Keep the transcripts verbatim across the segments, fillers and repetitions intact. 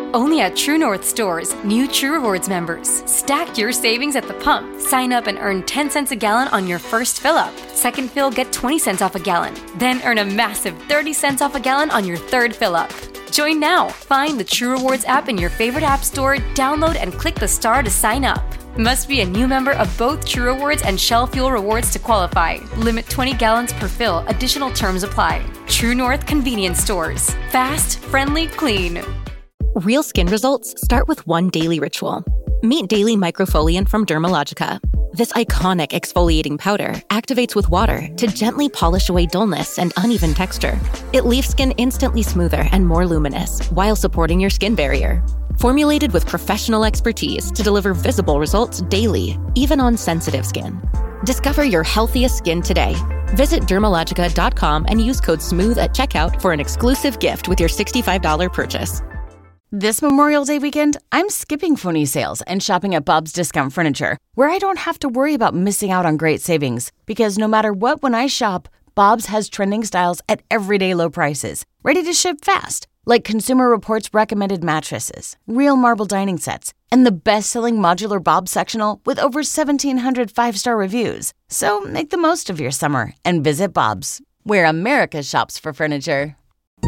Only at True North stores, new True Rewards members. Stack your savings at the pump. Sign up and earn ten cents a gallon on your first fill-up. Second fill, get twenty cents off a gallon. Then earn a massive thirty cents off a gallon on your third fill-up. Join now. Find the True Rewards app in your favorite app store, download and click the star to sign up. Must be a new member of both True Rewards and Shell Fuel Rewards to qualify. Limit twenty gallons per fill. Additional terms apply. True North Convenience Stores. Fast, friendly, clean. Real skin results start with one daily ritual. Meet Daily Microfoliant from Dermalogica. This iconic exfoliating powder activates with water to gently polish away dullness and uneven texture. It leaves skin instantly smoother and more luminous while supporting your skin barrier. Formulated with professional expertise to deliver visible results daily, even on sensitive skin. Discover your healthiest skin today. Visit dermalogica dot com and use code SMOOTH at checkout for an exclusive gift with your sixty-five dollars purchase. This Memorial Day weekend, I'm skipping phony sales and shopping at Bob's Discount Furniture, where I don't have to worry about missing out on great savings. Because no matter what, when I shop, Bob's has trending styles at everyday low prices, ready to ship fast. Like Consumer Reports recommended mattresses, real marble dining sets, and the best-selling modular Bob's sectional with over seventeen hundred five-star reviews. So make the most of your summer and visit Bob's, where America shops for furniture.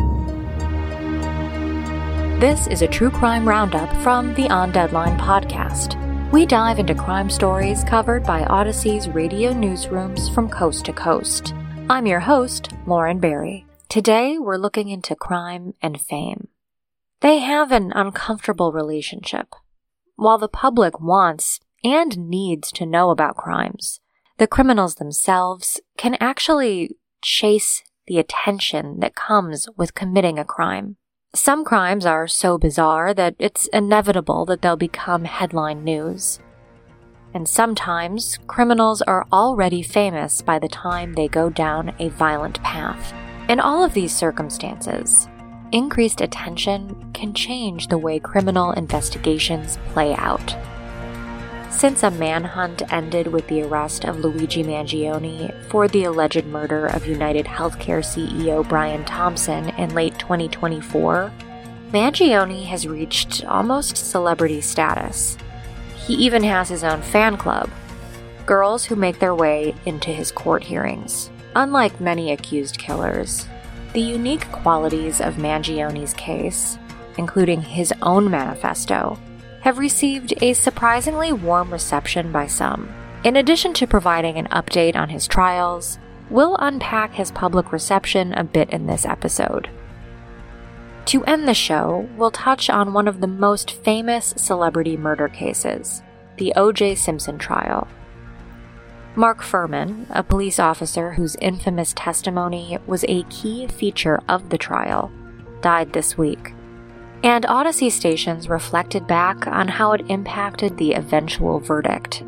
This is a true crime roundup from the On Deadline podcast. We dive into crime stories covered by Odyssey's radio newsrooms from coast to coast. I'm your host, Lauren Barry. Today, we're looking into crime and fame. They have an uncomfortable relationship. While the public wants and needs to know about crimes, the criminals themselves can actually chase the attention that comes with committing a crime. Some crimes are so bizarre that it's inevitable that they'll become headline news. And sometimes, criminals are already famous by the time they go down a violent path. In all of these circumstances, increased attention can change the way criminal investigations play out. Since a manhunt ended with the arrest of Luigi Mangione for the alleged murder of United Healthcare C E O Brian Thompson in late twenty twenty-four, Mangione has reached almost celebrity status. He even has his own fan club, girls who make their way into his court hearings. Unlike many accused killers, the unique qualities of Mangione's case, including his own manifesto, have received a surprisingly warm reception by some. In addition to providing an update on his trials, we'll unpack his public reception a bit in this episode. To end the show, we'll touch on one of the most famous celebrity murder cases, the O J Simpson trial. Mark Fuhrman, a police officer whose infamous testimony was a key feature of the trial, died this week. And Odyssey stations reflected back on how it impacted the eventual verdict.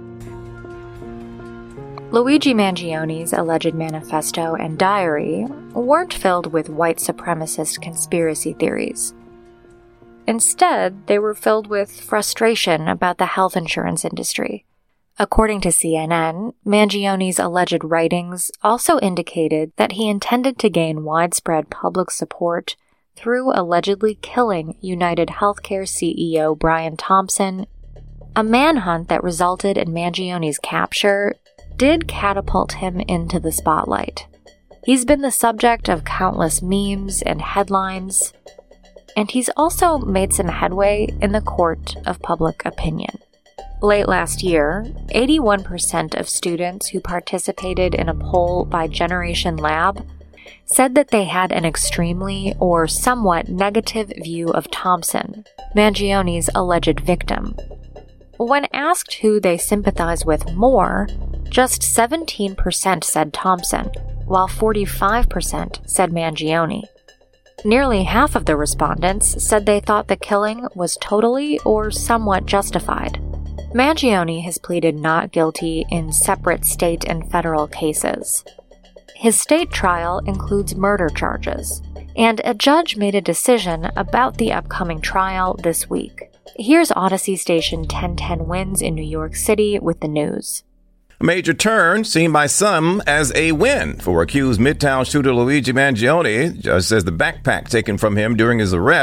Luigi Mangione's alleged manifesto and diary weren't filled with white supremacist conspiracy theories. Instead, they were filled with frustration about the health insurance industry. According to C N N, Mangione's alleged writings also indicated that he intended to gain widespread public support through allegedly killing United Healthcare C E O Brian Thompson. A manhunt that resulted in Mangione's capture did catapult him into the spotlight. He's been the subject of countless memes and headlines, and he's also made some headway in the court of public opinion. Late last year, eighty-one percent of students who participated in a poll by Generation Lab said that they had an extremely or somewhat negative view of Thompson, Mangione's alleged victim. When asked who they sympathize with more, just seventeen percent said Thompson, while forty-five percent said Mangione. Nearly half of the respondents said they thought the killing was totally or somewhat justified. Mangione has pleaded not guilty in separate state and federal cases. His state trial includes murder charges, and a judge made a decision about the upcoming trial this week. Here's Odyssey station ten ten Wins in New York City with the news. A major turn seen by some as a win for accused Midtown shooter Luigi Mangione. Judge says the backpack taken from him during his arrest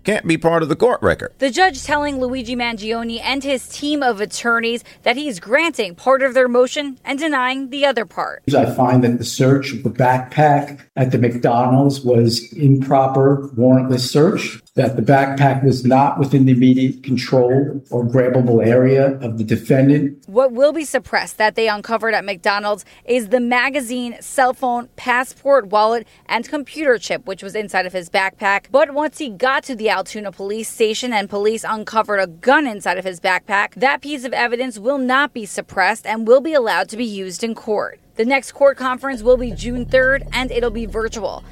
can't be part of the court record. The judge telling Luigi Mangione and his team of attorneys that he's granting part of their motion and denying the other part. I find that the search of the backpack at the McDonald's was improper, warrantless search, that the backpack was not within the immediate control or grabbable area of the defendant. What will be suppressed that they uncovered at McDonald's is the magazine, cell phone, passport, wallet, and computer chip, which was inside of his backpack. But once he got to the Altoona police station and police uncovered a gun inside of his backpack, that piece of evidence will not be suppressed and will be allowed to be used in court. The next court conference will be June third, and it'll be virtual.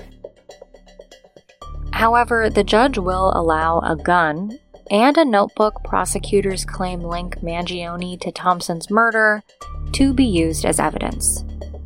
However, the judge will allow a gun and a notebook prosecutors claim link Mangione to Thompson's murder to be used as evidence.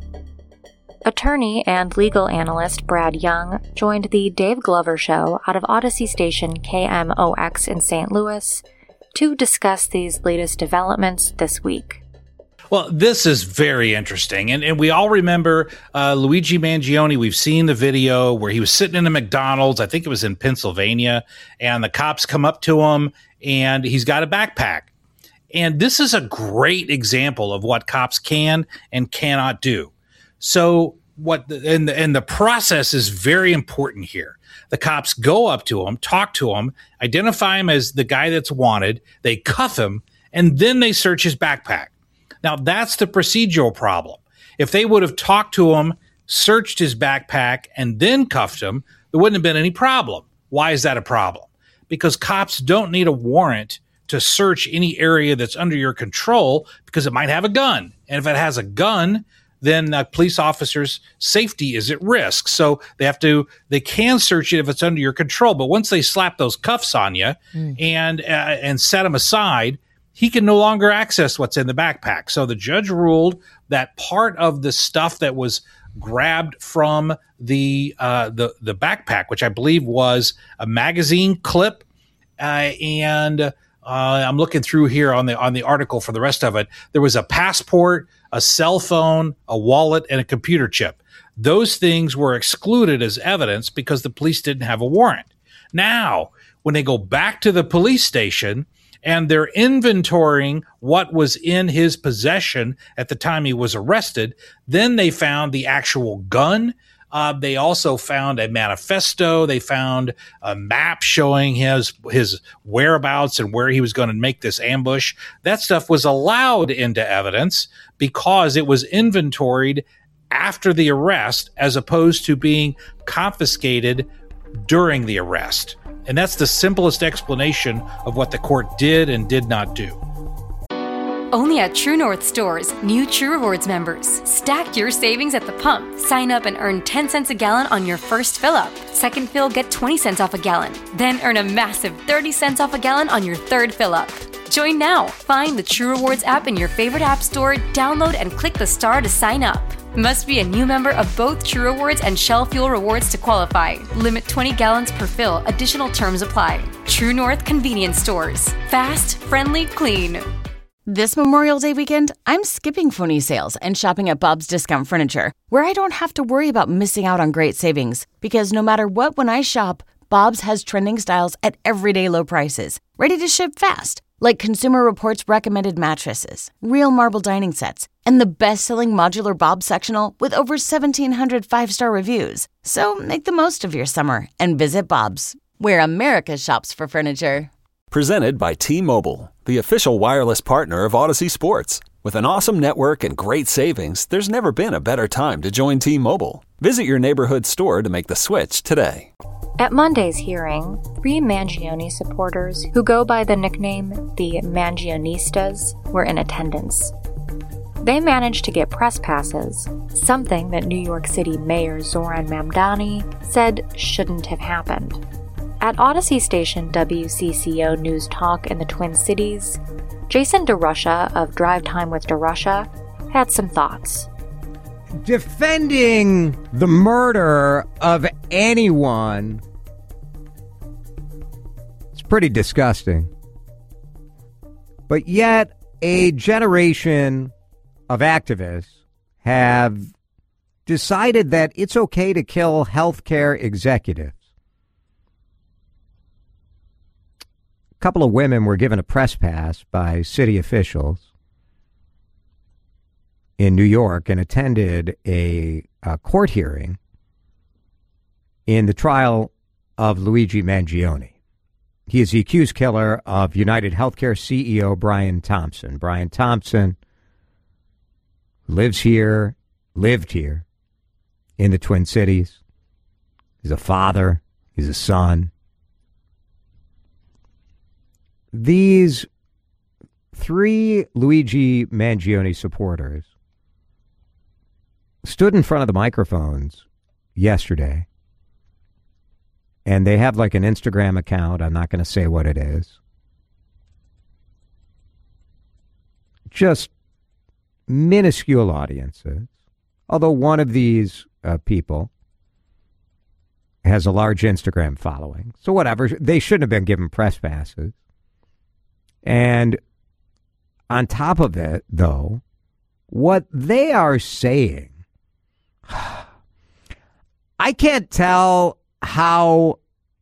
Attorney and legal analyst Brad Young joined the Dave Glover Show out of Odyssey station K M O X in Saint Louis to discuss these latest developments this week. Well, this is very interesting. And, and we all remember uh, Luigi Mangione. We've seen the video where he was sitting in a McDonald's. I think it was in Pennsylvania. And the cops come up to him and he's got a backpack. And this is a great example of what cops can and cannot do. So what the, and, the, and the process is very important here. The cops go up to him, talk to him, identify him as the guy that's wanted. They cuff him, and then they search his backpack. Now, that's the procedural problem. If they would have talked to him, searched his backpack, and then cuffed him, there wouldn't have been any problem. Why is that a problem? Because cops don't need a warrant to search any area that's under your control because it might have a gun. And if it has a gun, then a police officer's safety is at risk. So they have to, they can search it if it's under your control. But once they slap those cuffs on you mm. and uh, and set them aside, he can no longer access what's in the backpack. So the judge ruled that part of the stuff that was grabbed from the uh, the the backpack, which I believe was a magazine clip, uh, and uh, I'm looking through here on the on the article for the rest of it. There was a passport, a cell phone, a wallet, and a computer chip. Those things were excluded as evidence because the police didn't have a warrant. Now, when they go back to the police station and they're inventorying what was in his possession at the time he was arrested, then they found the actual gun. Uh, they also found a manifesto. They found a map showing his his whereabouts and where he was going to make this ambush. That stuff was allowed into evidence because it was inventoried after the arrest as opposed to being confiscated during the arrest. And that's the simplest explanation of what the court did and did not do. Only at True North stores, new True Rewards members. Stack your savings at the pump. Sign up and earn ten cents a gallon on your first fill-up. Second fill, get twenty cents off a gallon. Then earn a massive thirty cents off a gallon on your third fill-up. Join now. Find the True Rewards app in your favorite app store, download and click the star to sign up. Must be a new member of both True Rewards and Shell Fuel Rewards to qualify. Limit twenty gallons per fill. Additional terms apply. True North Convenience Stores. Fast, friendly, clean. This Memorial Day weekend, I'm skipping phony sales and shopping at Bob's Discount Furniture, where I don't have to worry about missing out on great savings. Because no matter what, when I shop, Bob's has trending styles at everyday low prices, ready to ship fast. Like Consumer Reports recommended mattresses, real marble dining sets, and the best-selling modular Bob's sectional with over seventeen hundred five-star reviews. So make the most of your summer and visit Bob's, where America shops for furniture. Presented by T-Mobile, the official wireless partner of Odyssey Sports. With an awesome network and great savings, there's never been a better time to join T-Mobile. Visit your neighborhood store to make the switch today. At Monday's hearing, three Mangione supporters who go by the nickname the Mangionistas were in attendance. They managed to get press passes, something that New York City Mayor Zoran Mamdani said shouldn't have happened. At Odyssey station W C C O News Talk in the Twin Cities, Jason DeRusha of Drive Time with DeRusha had some thoughts. Defending the murder of anyone, it's pretty disgusting. But yet, a generation of activists have decided that it's okay to kill healthcare executives. couple of women were given a press pass by city officials in New York and attended a, a court hearing in the trial of Luigi Mangione. He is the accused killer of United Healthcare C E O Brian Thompson. Brian Thompson lives here, lived here in the Twin Cities. He's a father. He's a son. These three Luigi Mangione supporters stood in front of the microphones yesterday, and they have like an Instagram account. I'm not going to say what it is. Just minuscule audiences. Although one of these uh, people has a large Instagram following. So whatever. They shouldn't have been given press passes. And on top of it, though, what they are saying, I can't tell how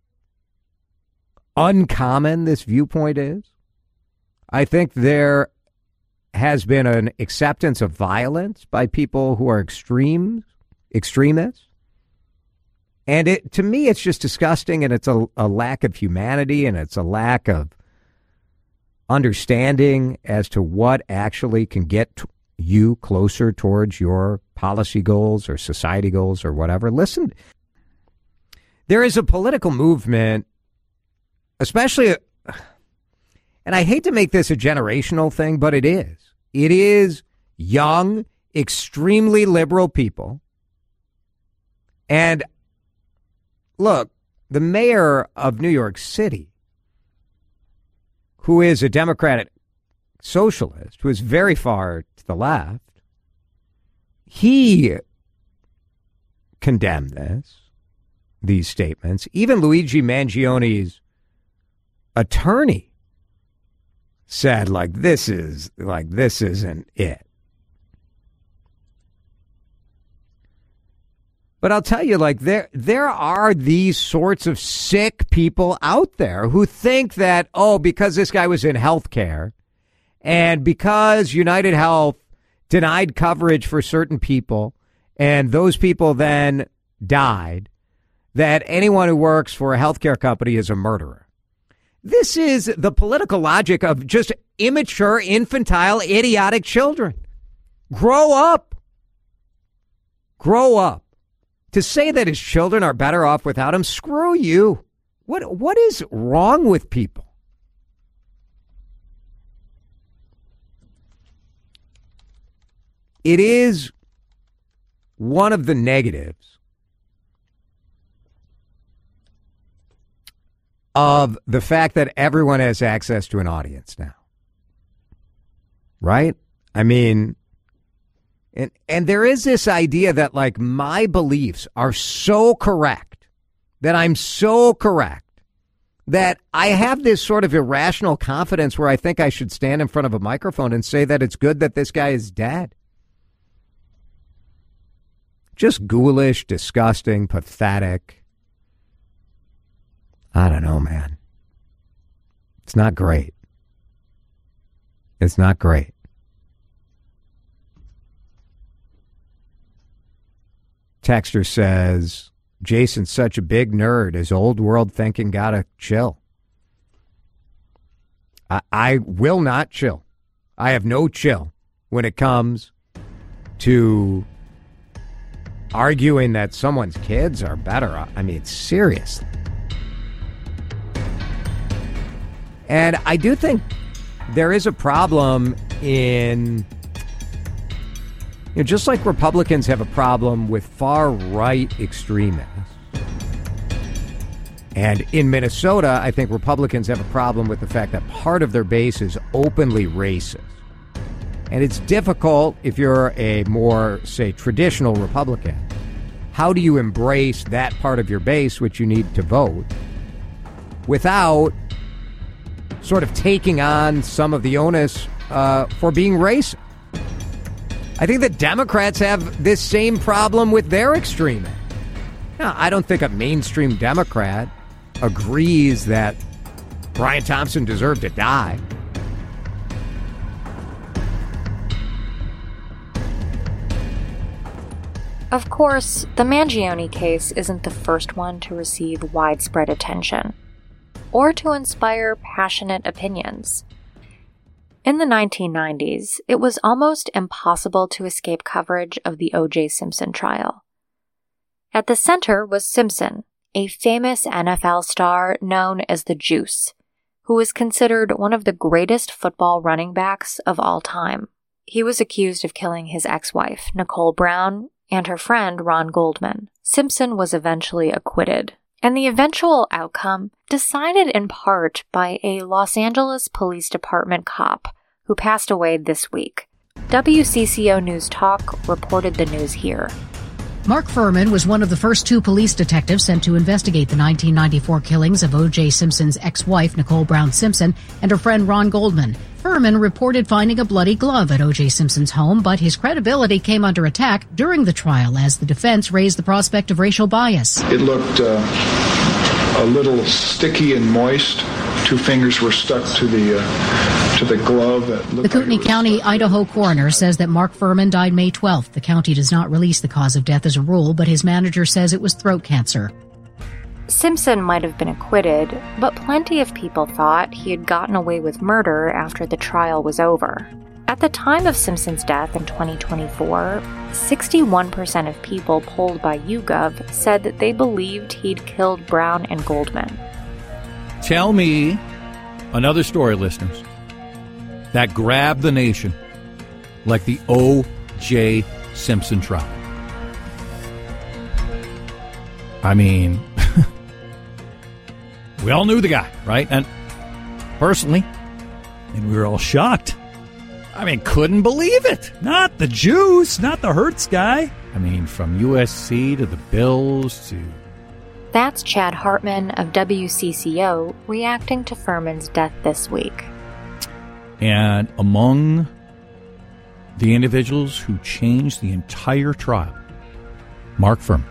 uncommon this viewpoint is. I think there has been an acceptance of violence by people who are extreme, extremists. And it, to me, it's just disgusting, and it's a, a lack of humanity, and it's a lack of understanding as to what actually can get t- you closer towards your policy goals or society goals or whatever. Listen, there is a political movement, especially, and I hate to make this a generational thing, but it is. It is young, extremely liberal people. And look, the mayor of New York City, who is a Democratic socialist, who is very far to the left, he condemned this, these statements. Even Luigi Mangione's attorney said, like, this is, like, this isn't it. But I'll tell you, like, there there are these sorts of sick people out there who think that, oh, because this guy was in healthcare and because United Health denied coverage for certain people and those people then died, that anyone who works for a healthcare company is a murderer. This is the political logic of just immature, infantile, idiotic children. Grow up. Grow up. To say that his children are better off without him, screw you. What what is wrong with people? It is one of the negatives of the fact that everyone has access to an audience now. Right? I mean, And and there is this idea that, like, my beliefs are so correct, that I'm so correct, that I have this sort of irrational confidence where I think I should stand in front of a microphone and say that it's good that this guy is dead. Just ghoulish, disgusting, pathetic. I don't know, man. It's not great. It's not great. Texter says, Jason's such a big nerd. His old world thinking gotta chill. I, I will not chill. I have no chill when it comes to arguing that someone's kids are better. I mean, seriously. And I do think there is a problem in... You know, just like Republicans have a problem with far-right extremists. And in Minnesota, I think Republicans have a problem with the fact that part of their base is openly racist. And it's difficult if you're a more, say, traditional Republican. How do you embrace that part of your base, which you need to vote, without sort of taking on some of the onus uh, for being racist? I think that Democrats have this same problem with their extremists. Now, I don't think a mainstream Democrat agrees that Brian Thompson deserved to die. Of course, the Mangione case isn't the first one to receive widespread attention, or to inspire passionate opinions. In the nineteen nineties, it was almost impossible to escape coverage of the O J Simpson trial. At the center was Simpson, a famous N F L star known as the Juice, who was considered one of the greatest football running backs of all time. He was accused of killing his ex-wife, Nicole Brown, and her friend Ron Goldman. Simpson was eventually acquitted, and the eventual outcome decided in part by a Los Angeles Police Department cop who passed away this week. W C C O News Talk reported the news here. Mark Furman was one of the first two police detectives sent to investigate the nineteen ninety-four killings of O J Simpson's ex-wife, Nicole Brown Simpson, and her friend Ron Goldman. Furman reported finding a bloody glove at O J Simpson's home, but his credibility came under attack during the trial as the defense raised the prospect of racial bias. It looked uh, a little sticky and moist. Two fingers were stuck to the uh, to the glove. That the Kootenai like County, Idaho coroner says that Mark Furman died May twelfth. The county does not release the cause of death as a rule, but his manager says it was throat cancer. Simpson might have been acquitted, but plenty of people thought he had gotten away with murder after the trial was over. At the time of Simpson's death in twenty twenty-four, sixty-one percent of people polled by YouGov said that they believed he'd killed Brown and Goldman. Tell me another story, listeners, that grabbed the nation like the O J Simpson trial. I mean, we all knew the guy, right? And personally, and we were all shocked. I mean, couldn't believe it. Not the Juice, not the Hertz guy. I mean, from U S C to the Bills to... That's Chad Hartman of W C C O reacting to Furman's death this week. And among the individuals who changed the entire trial, Mark Furman.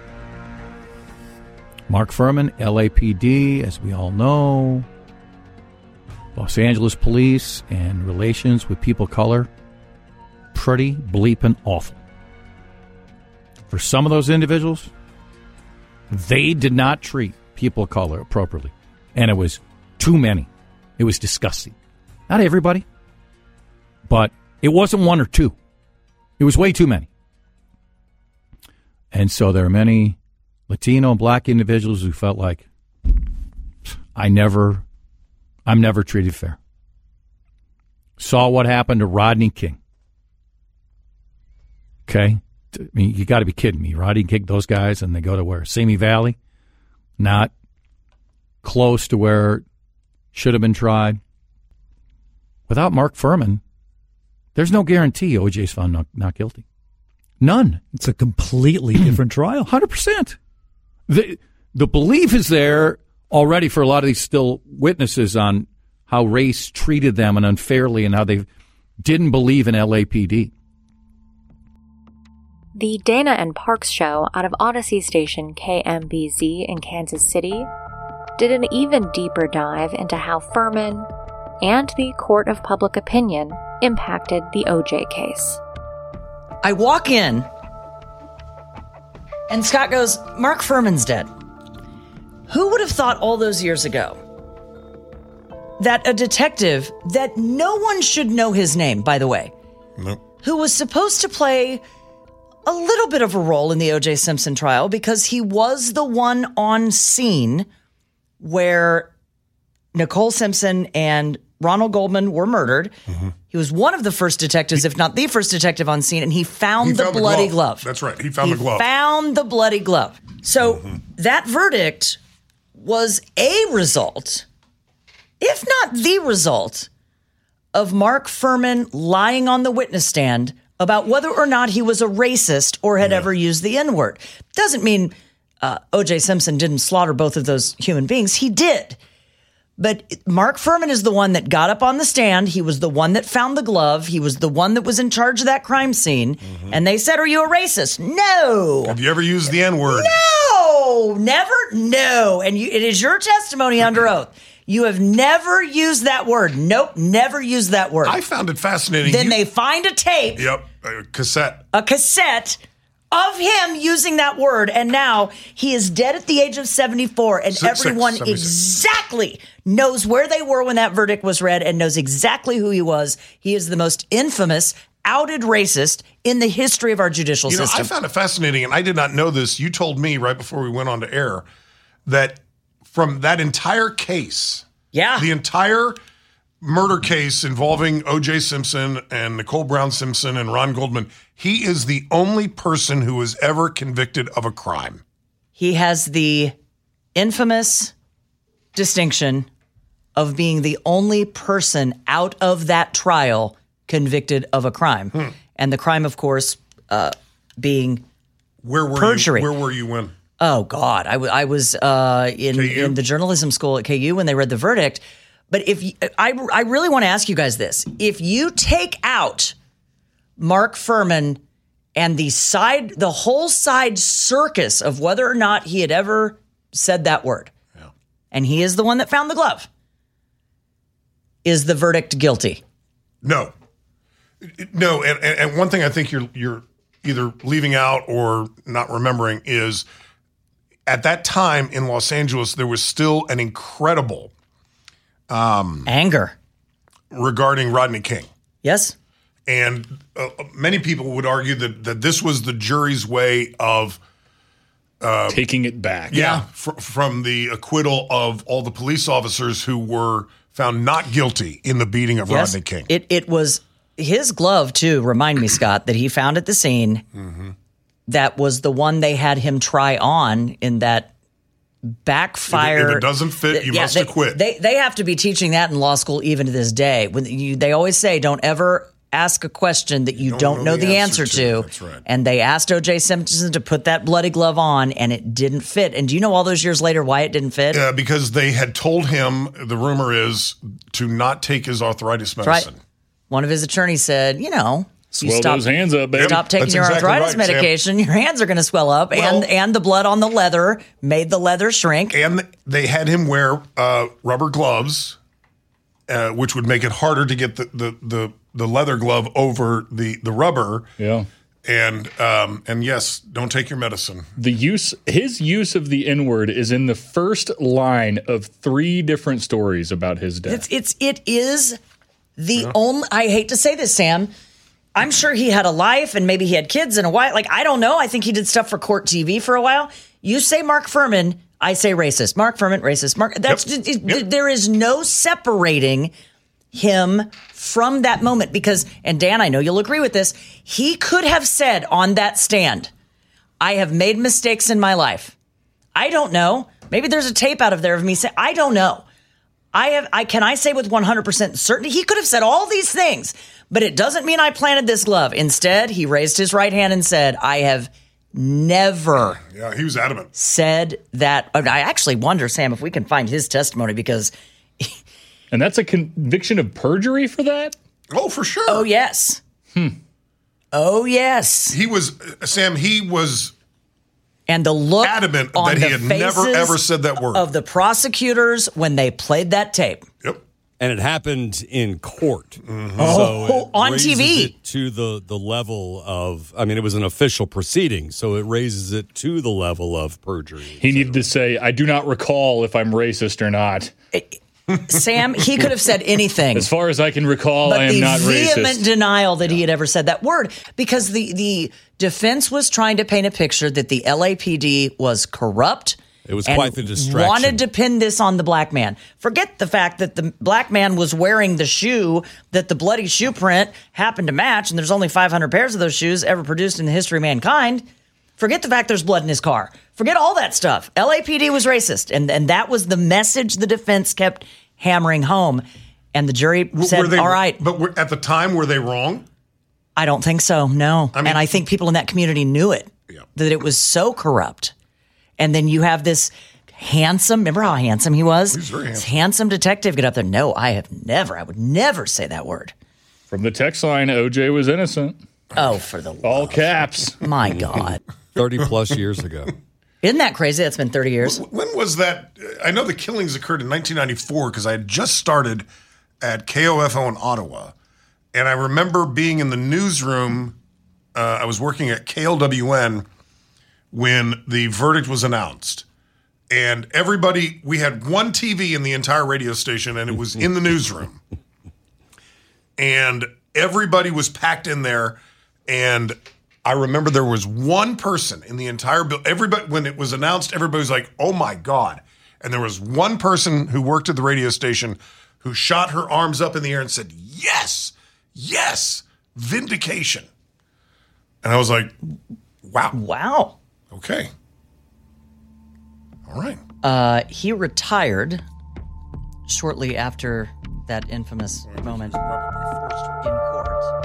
Mark Furman, L A P D, as we all know, Los Angeles police and relations with people of color, pretty bleeping awful. For some of those individuals, they did not treat people of color appropriately. And it was too many. It was disgusting. Not everybody, but it wasn't one or two. It was way too many. And so there are many Latino and black individuals who felt like, I never, I'm never treated fair. Saw what happened to Rodney King. Okay? I mean, you got to be kidding me. Rodney kicked those guys and they go to where? Simi Valley? Not close to where it should have been tried. Without Mark Furman, there's no guarantee O J's found not, not guilty. None. It's a completely different trial. one hundred percent. The, the belief is there already for a lot of these still witnesses on how race treated them and unfairly and how they didn't believe in L A P D. The Dana and Parks show out of Odyssey station K M B Z in Kansas City did an even deeper dive into how Furman and the court of public opinion impacted the O J case. I walk in, and Scott goes, Mark Furman's dead. Who would have thought all those years ago that a detective that no one should know his name, by the way, nope. who was supposed to play a little bit of a role in the O J Simpson trial because he was the one on scene where Nicole Simpson and Ronald Goldman were murdered. Mm-hmm. He was one of the first detectives, if not the first detective on scene, and he found he the found bloody the glove. glove. That's right. He found he the glove. found the bloody glove. So mm-hmm. that verdict was a result, if not the result, of Mark Furman lying on the witness stand about whether or not he was a racist or had yeah. ever used the N-word. Doesn't mean uh, O J Simpson didn't slaughter both of those human beings. He did. But Mark Furman is the one that got up on the stand. He was the one that found the glove. He was the one that was in charge of that crime scene. Mm-hmm. And they said, are you a racist? No. Have you ever used the N-word? No. Never? No. And you, it is your testimony under oath. You have never used that word. Nope, never used that word. I found it fascinating. Then You- they find a tape. Yep, a cassette. A cassette of him using that word, and now he is dead at the age of seventy-four, and Six- everyone six, seventy-six. exactly knows where they were when that verdict was read and knows exactly who he was. He is the most infamous, outed racist in the history of our judicial You know, system. I found it fascinating, and I did not know this. You told me right before we went on to air that from that entire case, yeah, the entire murder case involving O J Simpson and Nicole Brown Simpson and Ron Goldman, he is the only person who was ever convicted of a crime. He has the infamous distinction of being the only person out of that trial convicted of a crime. Hmm. And the crime, of course, uh, being Where were perjury. you? Where were you when? Oh, God. I, w- I was uh, in, in the journalism school at K U when they read the verdict. But if you, I, I really want to ask you guys this. If you take out Mark Furman and the side, the whole side circus of whether or not he had ever said that word, yeah. and he is the one that found the glove, is the verdict guilty? No. No, and, and and one thing I think you're you're either leaving out or not remembering is at that time in Los Angeles, there was still an incredible um, anger regarding Rodney King. Yes. And uh, many people would argue that, that this was the jury's way of uh, taking it back. Yeah, fr- from the acquittal of all the police officers who were found not guilty in the beating of Yes. Rodney King. It it was his glove, too, remind me, Scott, that he found at the scene. Mm-hmm. That was the one they had him try on in that backfire. If it doesn't fit, you Yeah, must they, acquit. They they have to be teaching that in law school even to this day. When you, they always say, don't ever ask a question that you, don't, know, the answer, to. That's right. And they asked O J Simpson to put that bloody glove on, and it didn't fit. And do you know all those years later why it didn't fit? Uh, because they had told him, the rumor is, to not take his arthritis That's medicine. right. One of his attorneys said, you know, you Swell those hands up, baby. Stop taking That's your exactly arthritis right, Sam. medication. Your hands are going to swell up, Well- and and the blood on the leather made the leather shrink. And they had him wear uh, rubber gloves, uh, which would make it harder to get the, the, the, the leather glove over the, the rubber. Yeah. And um, and yes, don't take your medicine. The use his use of the N-word is in the first line of three different stories about his death. It's it's it is the only. I hate to say this, Sam. I'm sure he had a life, and maybe he had kids and a wife. Like I don't know. I think he did stuff for Court T V for a while. You say Mark Furman, I say racist. Mark Furman, racist. Mark. That's Yep. it- Yep. there is no separating him from that moment because, and Dan, I know you'll agree with this. He could have said on that stand, "I have made mistakes in my life. I don't know. Maybe there's a tape out of there of me saying, I don't know. I have. I can I say with one hundred percent certainty he could have said all these things, but it doesn't mean I planted this glove. Instead, he raised his right hand and said, "I have never." Yeah, he was adamant. Said that. I actually wonder, Sam, if we can find his testimony because. And that's a conviction of perjury for that? Oh, for sure. Oh yes. Hmm. Oh yes. He was uh, Sam. He was. And the look adamant on that he the had never faces ever said that word of the prosecutors when they played that tape. Yep. And it happened in court. Mm-hmm. So Oh, it on raises T V. it to the, the level of, I mean, it was an official proceeding, so it raises it to the level of perjury. He needed to say, I do not recall if I'm racist or not. Sam, he could have said anything. As far as I can recall, But I am the not vehement racist. denial that he had ever said that word, because the, the defense was trying to paint a picture that the L A P D was corrupt. It was and quite the distraction. Wanted to pin this on the black man. Forget the fact that the black man was wearing the shoe that the bloody shoe print happened to match, and there's only five hundred pairs of those shoes ever produced in the history of mankind. Forget the fact there's blood in his car. Forget all that stuff. L A P D was racist, and, and that was the message the defense kept hammering home. And the jury said, Were they, all right. But were, at the time, were they wrong? I don't think so, no. I mean- and I think people in that community knew it, that it was so corrupt. And then you have this handsome, remember how handsome he was? He's very This handsome. handsome detective get up there. No, I have never, I would never say that word. From the text line, O J was innocent. Oh, for the All caps. My God. thirty plus years ago. Isn't that crazy? That's been thirty years. When was that? I know the killings occurred in nineteen ninety-four because I had just started at K O F O in Ottawa. And I remember being in the newsroom. Uh, I was working at K L W N when the verdict was announced. And everybody, we had one T V in the entire radio station, and it was in the newsroom. And everybody was packed in there. And I remember there was one person in the entire building. Everybody, when it was announced, everybody was like, oh my God. And there was one person who worked at the radio station who shot her arms up in the air and said, yes, yes, vindication. And I was like, wow. Wow. Okay. All right. Uh, he retired shortly after that infamous moment in court.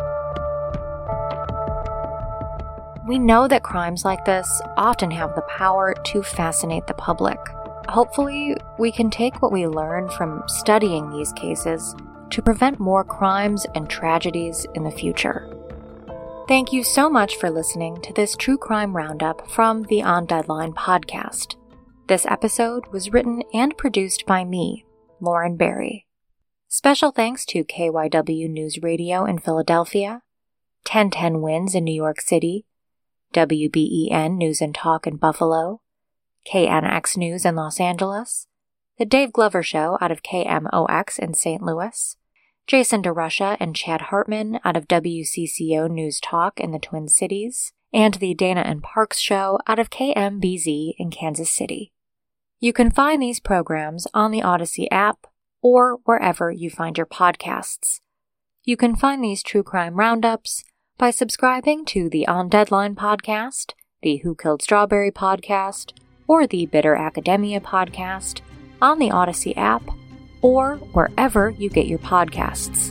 We know that crimes like this often have the power to fascinate the public. Hopefully, we can take what we learn from studying these cases to prevent more crimes and tragedies in the future. Thank you so much for listening to this True Crime Roundup from the On Deadline podcast. This episode was written and produced by me, Lauren Barry. Special thanks to K Y W News Radio in Philadelphia, ten ten Winds in New York City, W B E N News and Talk in Buffalo, K N X News in Los Angeles, The Dave Glover Show out of K M O X in Saint Louis, Jason DeRusha and Chad Hartman out of W C C O News Talk in the Twin Cities, and The Dana and Parks Show out of K M B Z in Kansas City. You can find these programs on the Odyssey app or wherever you find your podcasts. You can find these true crime roundups by subscribing to the On Deadline podcast, the Who Killed Strawberry podcast, or the Bitter Academia podcast on the Odyssey app or wherever you get your podcasts.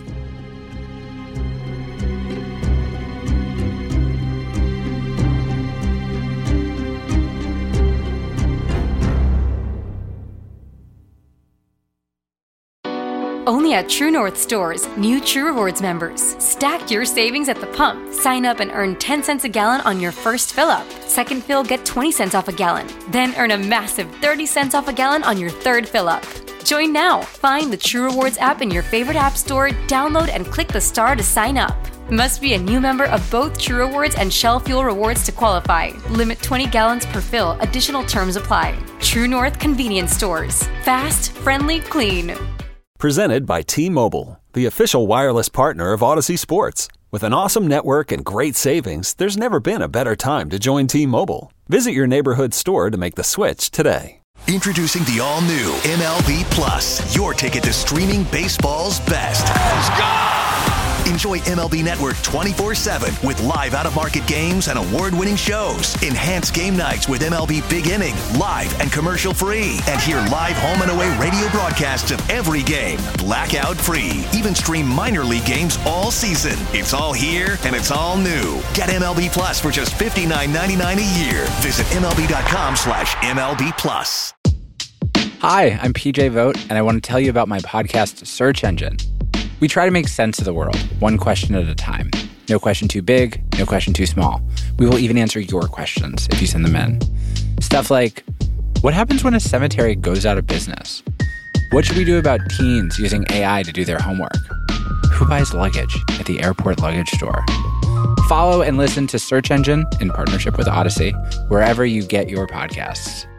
Only at True North stores, new True Rewards members. Stack your savings at the pump. Sign up and earn ten cents a gallon on your first fill-up. Second fill, get twenty cents off a gallon. Then earn a massive thirty cents off a gallon on your third fill-up. Join now. Find the True Rewards app in your favorite app store, download and click the star to sign up. Must be a new member of both True Rewards and Shell Fuel Rewards to qualify. Limit twenty gallons per fill. Additional terms apply. True North Convenience Stores. Fast, friendly, clean. Presented by T-Mobile, the official wireless partner of Odyssey Sports. With an awesome network and great savings, there's never been a better time to join T-Mobile. Visit your neighborhood store to make the switch today. Introducing the all-new M L B Plus, your ticket to streaming baseball's best. Let's go! Enjoy M L B Network twenty-four seven with live out-of-market games and award-winning shows. Enhance game nights with M L B Big Inning, live and commercial-free. And hear live home and away radio broadcasts of every game, blackout-free. Even stream minor league games all season. It's all here and it's all new. Get M L B Plus for just fifty-nine ninety-nine a year. Visit MLB.com slash MLB Plus. Hi, I'm P J Vogt, and I want to tell you about my podcast, Search Engine. We try to make sense of the world, one question at a time. No question too big, no question too small. We will even answer your questions if you send them in. Stuff like, what happens when a cemetery goes out of business? What should we do about teens using A I to do their homework? Who buys luggage at the airport luggage store? Follow and listen to Search Engine in partnership with Odyssey, wherever you get your podcasts.